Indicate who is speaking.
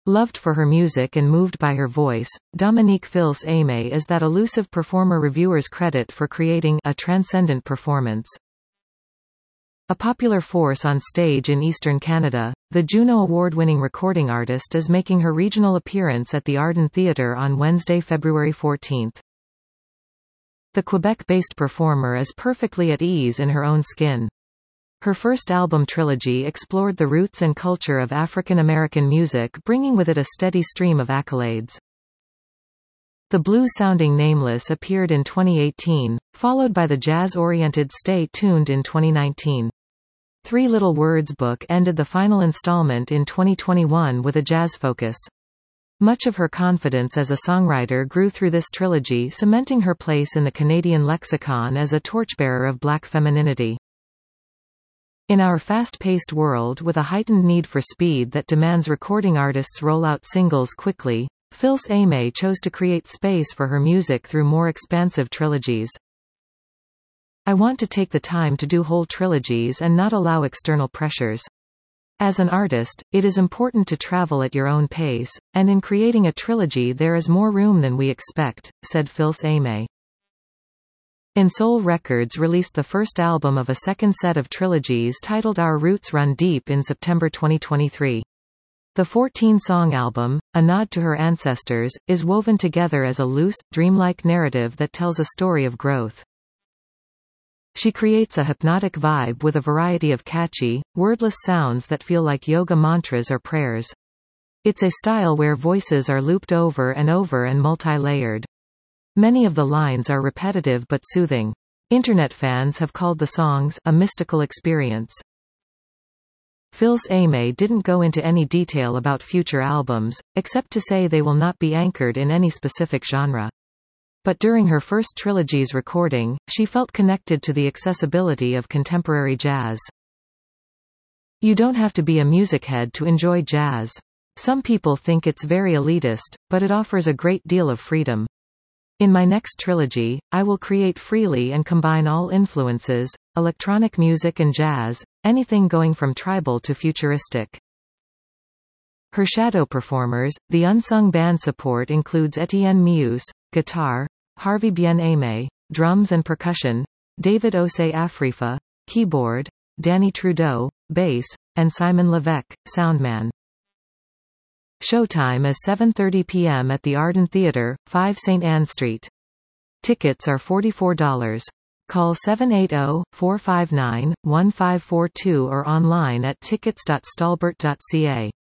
Speaker 1: Loved for her music and moved by her voice, Dominique Fils-Aimé is that elusive performer reviewers credit for creating a transcendent performance. A popular force on stage in eastern Canada, the Juno Award-winning recording artist is making her regional appearance at the Arden Theatre on Wednesday, February 14. The Quebec-based performer is perfectly at ease in her own skin. Her first album Trilogy explored the roots and culture of African American music, bringing with it a steady stream of accolades. The blues-sounding Nameless appeared in 2018, followed by the jazz-oriented Stay Tuned in 2019. Three Little Words book ended the final installment in 2021 with a jazz focus. Much of her confidence as a songwriter grew through this trilogy, cementing her place in the Canadian lexicon as a torchbearer of Black femininity. In our fast-paced world with a heightened need for speed that demands recording artists roll out singles quickly, Fils-Aimé chose to create space for her music through more expansive trilogies. I want to take the time to do whole trilogies and not allow external pressures. As an artist, it is important to travel at your own pace, and in creating a trilogy there is more room than we expect, said Fils-Aimé. InSoul Records released the first album of a second set of trilogies titled Our Roots Run Deep in September 2023. The 14-song album, a nod to her ancestors, is woven together as a loose, dreamlike narrative that tells a story of growth. She creates a hypnotic vibe with a variety of catchy, wordless sounds that feel like yoga mantras or prayers. It's a style where voices are looped over and multi-layered. Many of the lines are repetitive but soothing. Internet fans have called the songs a mystical experience. Fils-Aimé didn't go into any detail about future albums, except to say they will not be anchored in any specific genre. But during her first trilogy's recording, she felt connected to the accessibility of contemporary jazz. You don't have to be a music head to enjoy jazz. Some people think it's very elitist, but it offers a great deal of freedom. In my next trilogy, I will create freely and combine all influences, electronic music and jazz, anything going from tribal to futuristic. Her shadow performers, the unsung band support includes Etienne Mius, guitar, Harvey Bien-Aimé, drums and percussion, David Osei Afrifa, keyboard, Danny Trudeau, bass, and Simon Levesque, soundman. Showtime is 7:30 p.m. at the Arden Theatre, 5 St. Anne Street. Tickets are $44. Call 780-459-1542 or online at tickets.stalbert.ca.